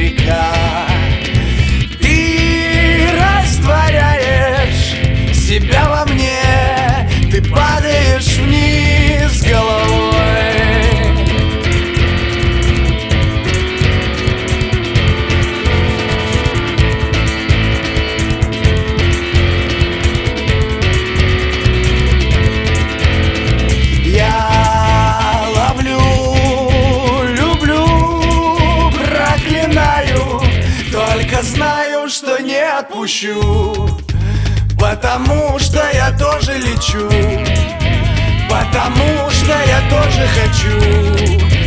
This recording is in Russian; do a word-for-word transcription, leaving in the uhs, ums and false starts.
река. Ты растворяешь себя во мне, ты падаешь вниз головой. Я ловлю, люблю, проклинаю, только знаю, что не отпущу, потому что я тоже лечу, потому что я тоже хочу.